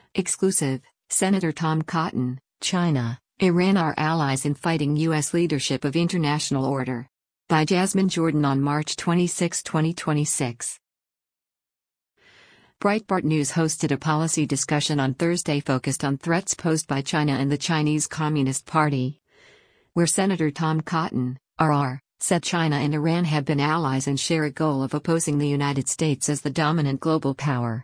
Exclusive, Senator Tom Cotton, China, Iran are allies in fighting U.S. leadership of international order. By Jasmine Jordan on March 26, 2026. Breitbart News hosted a policy discussion on Thursday focused on threats posed by China and the Chinese Communist Party, where Senator Tom Cotton, RR, said China and Iran have been allies and share a goal of opposing the United States as the dominant global power.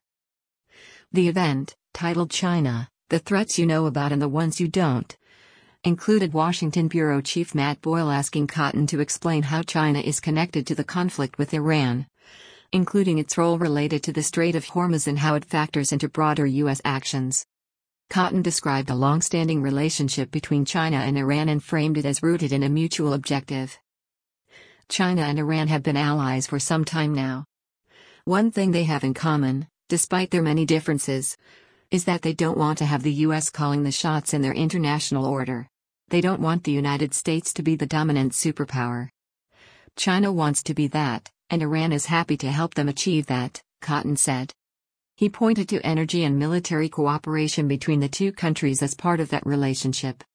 The event, titled China, The Threats You Know About and the Ones You Don't, included Washington Bureau Chief Matt Boyle asking Cotton to explain how China is connected to the conflict with Iran, including its role related to the Strait of Hormuz and how it factors into broader U.S. actions. Cotton described a long-standing relationship between China and Iran and framed it as rooted in a mutual objective. China and Iran have been allies for some time now. One thing they have in common, despite their many differences, is that they don't want to have the U.S. calling the shots in their international order. They don't want the United States to be the dominant superpower. China wants to be that, and Iran is happy to help them achieve that, Cotton said. He pointed to energy and military cooperation between the two countries as part of that relationship.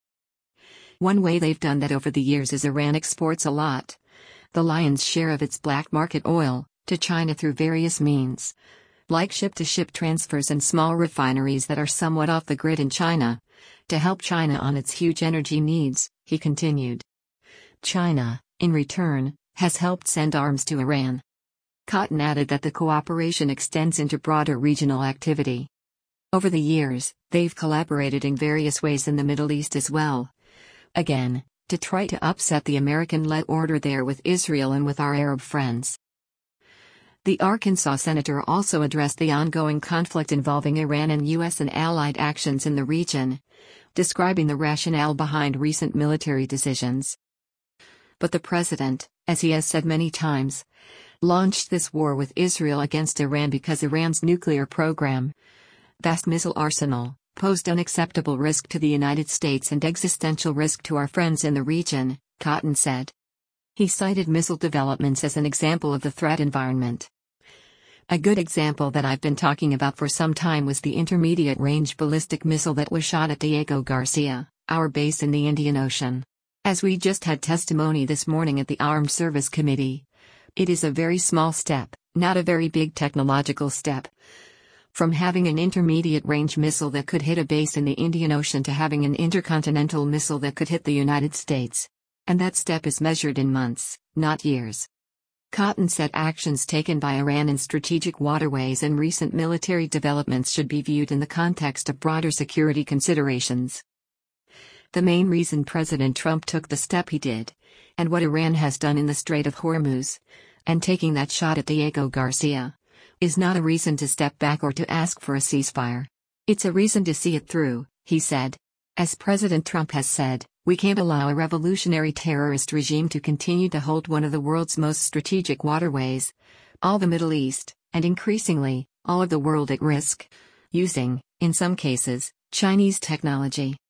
One way they've done that over the years is Iran exports a lot, the lion's share of its black market oil, to China through various means, like ship-to-ship transfers and small refineries that are somewhat off the grid in China, to help China on its huge energy needs, he continued. China, in return, has helped send arms to Iran. Cotton added that the cooperation extends into broader regional activity. Over the years, they've collaborated in various ways in the Middle East as well. Again, to try to upset the American-led order there with Israel and with our Arab friends. The Arkansas senator also addressed the ongoing conflict involving Iran and U.S. and allied actions in the region, describing the rationale behind recent military decisions. But the president, as he has said many times, launched this war with Israel against Iran because Iran's nuclear program, vast missile arsenal, posed unacceptable risk to the United States and existential risk to our friends in the region, Cotton said. He cited missile developments as an example of the threat environment. A good example that I've been talking about for some time was the intermediate-range ballistic missile that was shot at Diego Garcia, our base in the Indian Ocean. As we just had testimony this morning at the Armed Service Committee, it is a very small step, not a very big technological step, from having an intermediate-range missile that could hit a base in the Indian Ocean to having an intercontinental missile that could hit the United States. And that step is measured in months, not years. Cotton said actions taken by Iran in strategic waterways and recent military developments should be viewed in the context of broader security considerations. The main reason President Trump took the step he did, and what Iran has done in the Strait of Hormuz, and taking that shot at Diego Garcia, is not a reason to step back or to ask for a ceasefire. It's a reason to see it through, he said. As President Trump has said, we can't allow a revolutionary terrorist regime to continue to hold one of the world's most strategic waterways, all the Middle East, and increasingly, all of the world at risk, using, in some cases, Chinese technology.